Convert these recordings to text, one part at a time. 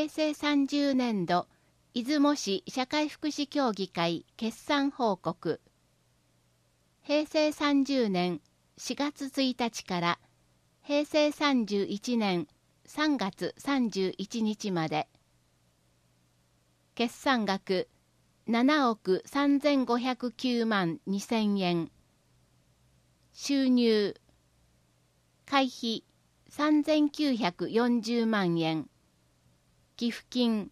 平成30年度出雲市社会福祉協議会決算報告。平成30年4月1日から平成31年3月31日まで。決算額7億3509万2000円。収入会費3940万円。寄付金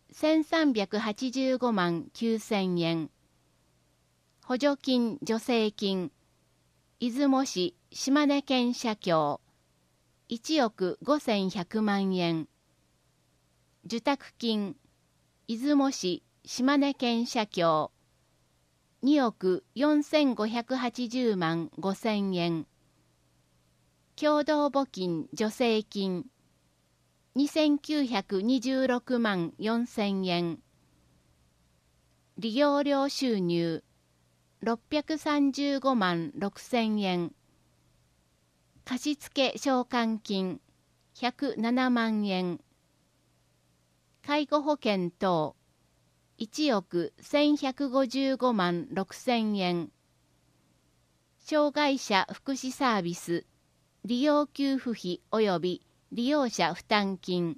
1385万9000円。補助金助成金出雲市島根県社協1億5100万円。受託金出雲市島根県社協2億4580万5000円。共同募金助成金2926万4000円。利用料収入635万6000円。貸付償還金107万円。介護保険等1億1155万6000円。障害者福祉サービス利用給付費及び利用者負担金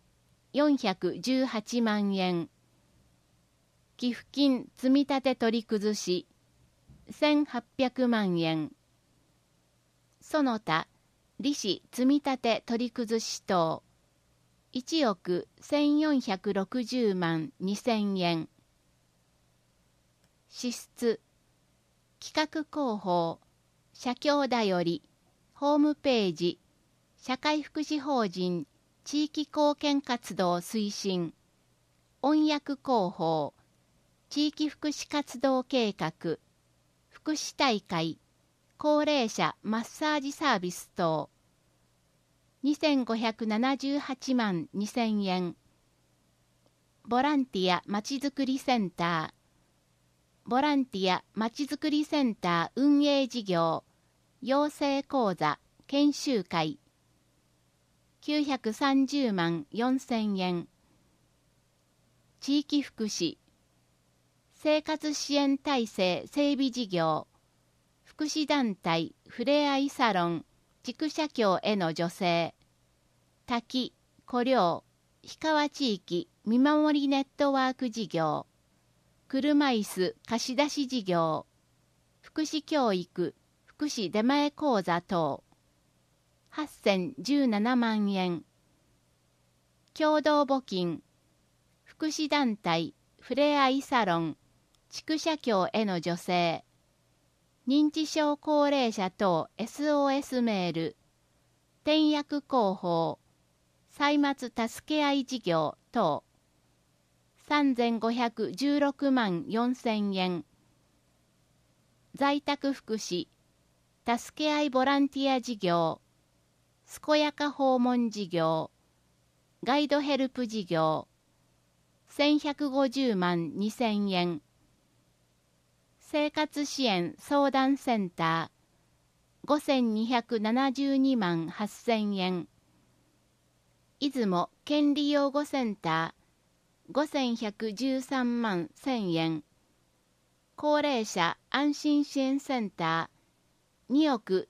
418万円。寄付金積立取り崩し1800万円。その他利子積立取り崩し等1億1460万2000円。支出企画広報社協だよりホームページ社会福祉法人地域貢献活動推進音訳広報地域福祉活動計画福祉大会高齢者マッサージサービス等2578万2000円。ボランティアまちづくりセンターボランティアまちづくりセンター運営事業養成講座研修会930万4000円。地域福祉生活支援体制整備事業福祉団体ふれあいサロン畜社協への助成滝湖陵氷川地域見守りネットワーク事業車椅子貸し出し事業福祉教育福祉出前講座等8017万円。共同募金福祉団体ふれあいサロン畜社協への助成認知症高齢者等 SOS メール転訳広報歳末助け合い事業等3516万4000円。在宅福祉助け合いボランティア事業健やか訪問事業ガイドヘルプ事業1150万2000円。生活支援相談センター5272万8000円。出雲権利擁護センター5113万1000円。高齢者安心支援センター2億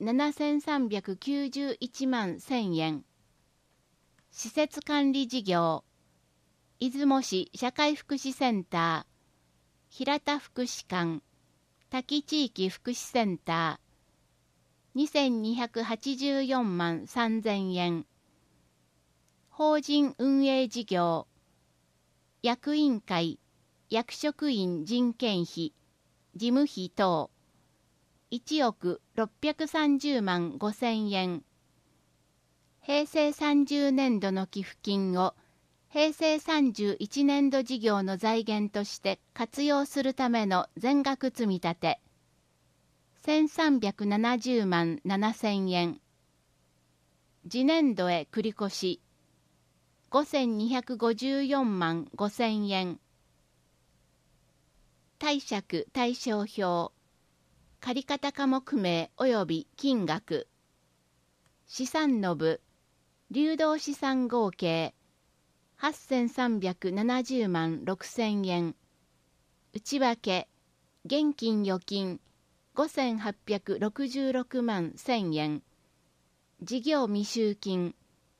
7391万1000円。施設管理事業出雲市社会福祉センター平田福祉館滝地域福祉センター2284万3000円。法人運営事業役員会役職員人件費事務費等1億630万5000円。平成30年度の寄付金を平成31年度事業の財源として活用するための全額積立1370万7000円。次年度へ繰越5254万5000円。貸借対照表借方科目名及び金額資産の部流動資産合計 8370万6000円。内訳、現金預金5866万1000円。事業未収金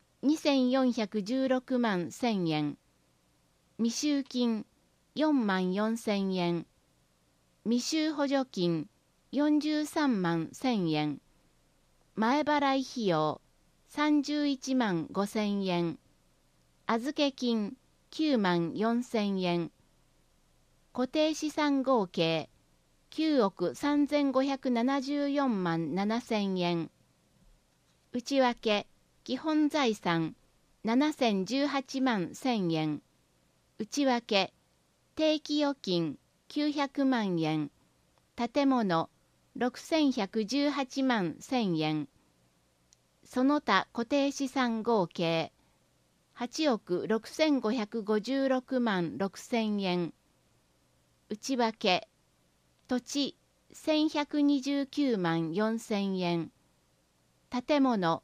2416万1000円。未収金4万4000円。未収補助金43万1000円。前払い費用31万5000円。預け金9万4000円。固定資産合計9億3574万7000円。内訳、基本財産7018万1000円。内訳、定期預金900万円。建物6118万1000円。その他固定資産合計8億6556万6000円。内訳、土地1129万4000円。建物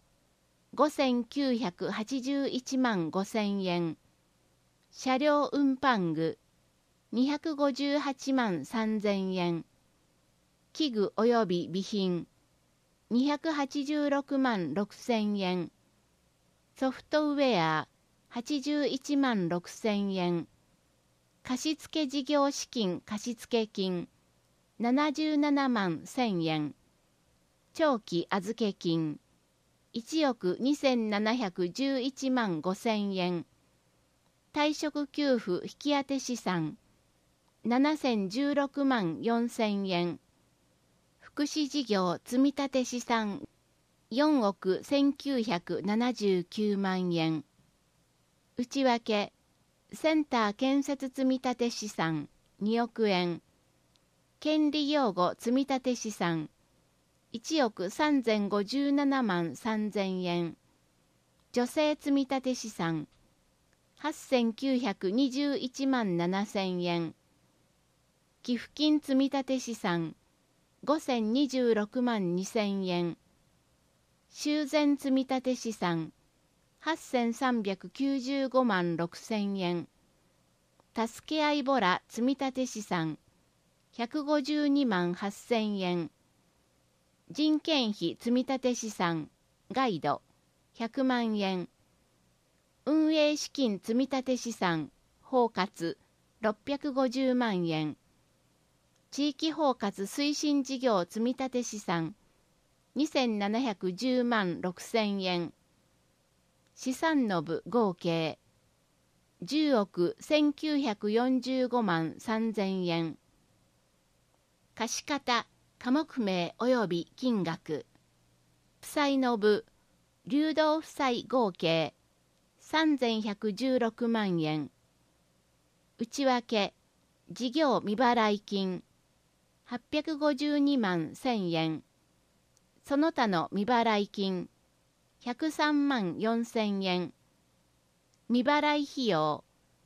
5981万5000円。車両運搬具258万3000円。器具及び備品286万6000円。ソフトウェア81万6000円。貸付事業資金貸付金77万1000円。長期預け金1億2711万5000円。退職給付引き当て資産7016万4000円。福祉事業積立資産4億1979万円。内訳、センター建設積立資産2億円。権利擁護積立資産1億3057万3000円。女性積立資産8921万7000円。寄付金積立資産5026万2000円。修繕積立資産8395万6000円。助け合いボラ積立資産152万8000円。人件費積立資産ガイド100万円。運営資金積立資産包括650万円。地域包括推進事業積立資産2710万6000円。資産の部合計10億1945万3000円。貸方、科目名及び金額。負債の部、流動負債合計3116万円。内訳、事業未払い金852万1000円。その他の未払い金103万4000円。未払い費用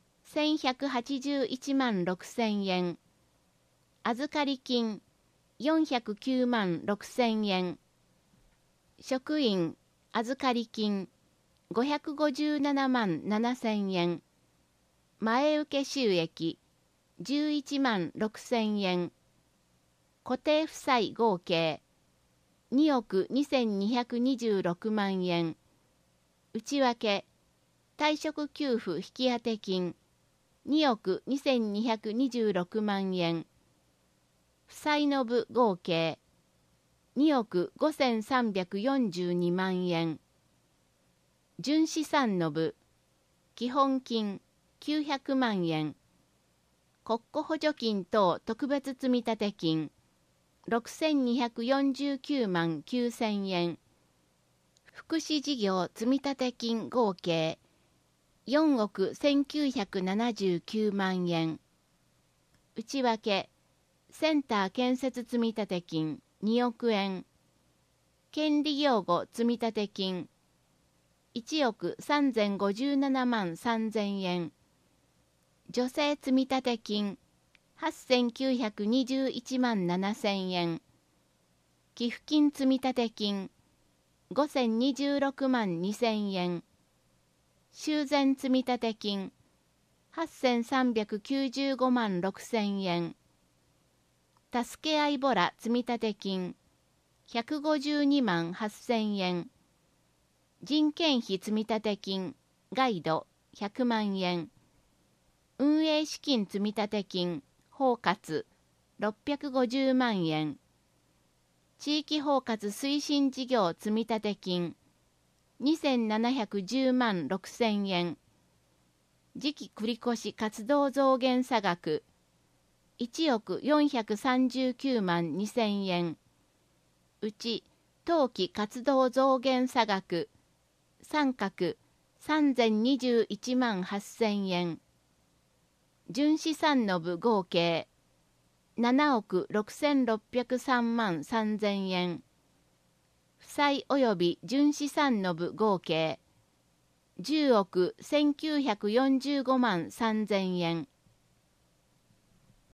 1181万6000円。預かり金409万6000円。職員預かり金557万7000円。前受け収益11万6000円。固定負債合計2億2226万円。内訳、退職給付引き当て金2億2226万円。負債の部合計2億5342万円。純資産の部、基本金900万円。国庫補助金等特別積立金6249万9000円。福祉事業積立金合計4億1979万円。内訳、センター建設積立金2億円。権利擁護積立金1億3057万3000円。女性積立金8921万7000円。寄付金積立金5026万2000円。 修繕積立金8395万6000円。助け合いボラ積立金152万8000円。人件費積立金ガイド100万円。運営資金積立金包括650万円。地域包括推進事業積立金2710万6000円。次期繰越活動増減差額1億439万2000円。うち当期活動増減差額三角3021万8000円。純資産の部合計7億6603万3000円。負債及び純資産の部合計10億1945万3000円。